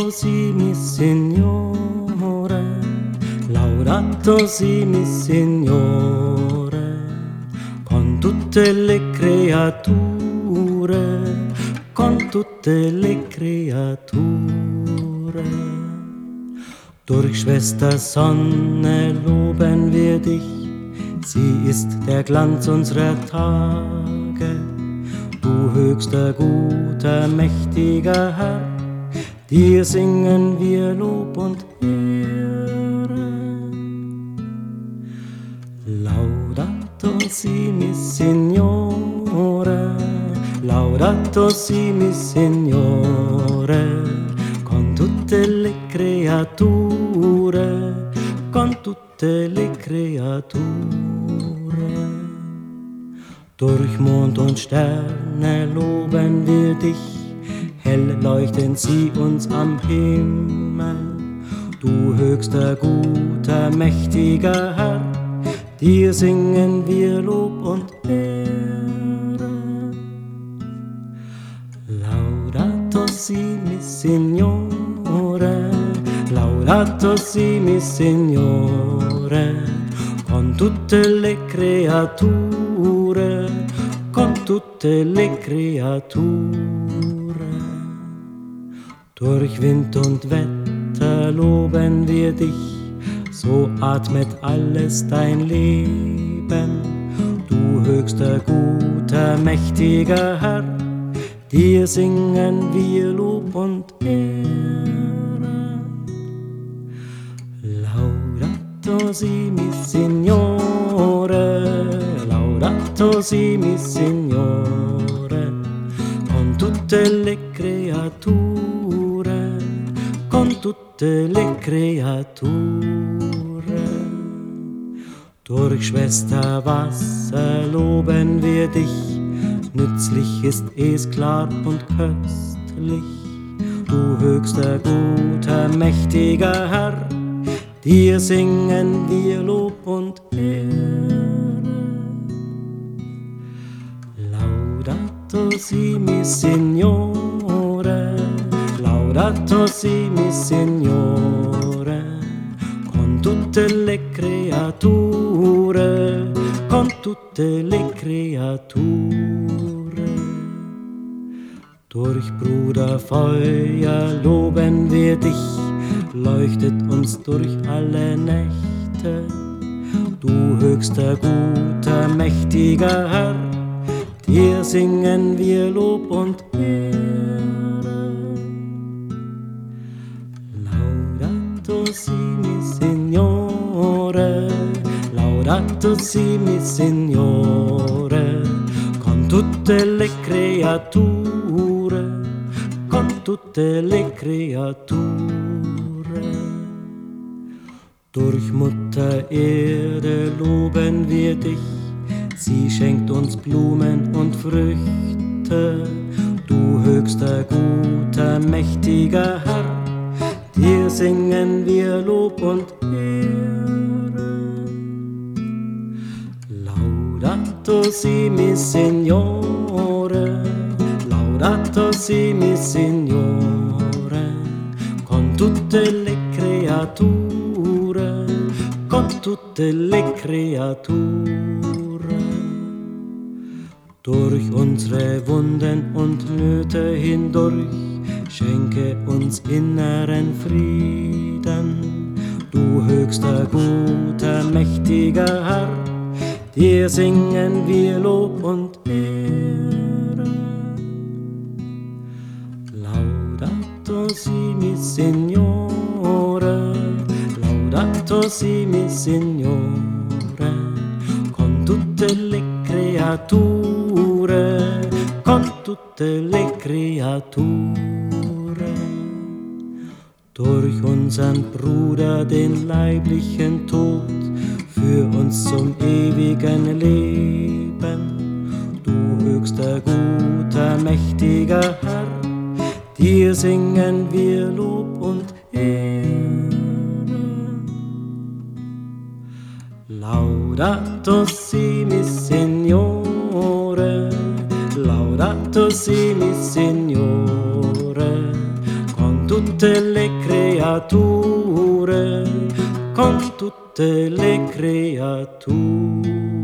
si mi Signore, laudato si mi Signore, con tutte le creature, con tutte le creature. Durch Schwester Sonne loben wir dich, sie ist der Glanz unserer Tage. Du höchster, guter, mächtiger Herr, dir singen wir Lob und Ehre. Laudato si mi Signore, laudato si mi Signore, con tutte le creature, con tutte le creature. Durch Mond und Sterne loben wir dich, hell leuchten sie uns am Himmel. Du höchster, guter, mächtiger Herr, dir singen wir Lob und Ehre. Laudato si mi Signore, laudato si mi Signore, con tutte le creature, con tutte le creature. Durch Wind und Wetter loben wir dich, so atmet alles dein Leben. Du höchster, guter, mächtiger Herr, dir singen wir Lob und Ehre. Laudato si mi Signore, laudato si mi Signore, con tutte le creature, con tutte le creature. Durch Schwester Wasser loben wir dich, nützlich ist es klar und köstlich. Du höchster, guter, mächtiger Herr, dir singen wir Lob und Ehre. Laudato si mi Signore, laudato si mi Signore, con tutte le creature, con tutte le creature. Durch Bruderfeuer loben wir dich, leuchtet uns durch alle Nächte. Du höchster, guter, mächtiger Herr, dir singen wir Lob und Ehre. Laudato si mi Signore, laudato si mi Signore, con tutte le creature, con tutte le creature. Durch Mutter Erde loben wir dich, sie schenkt uns Blumen und Früchte. Du höchster, guter, mächtiger Herr, dir singen wir Lob und Ehre. Laudato si mi Signore, laudato si mi Signore, con tutte le creature, con tutte le creature. Durch unsere Wunden und Nöte hindurch, schenke uns inneren Frieden. Du höchster, guter, mächtiger Herr, dir singen wir Lob und Ehre. Laudato si mi Signore, laudato si mi Signore, con tutte le creature, con tutte le creature. Durch unseren Bruder den leiblichen Tod, für uns zum ewigen Leben. Du höchster, guter, mächtiger Herr, dir singen wir Lob und Ehre. Laudato si mi Signore, laudato si mi Signore, con tutte le creature, con tutte le creature.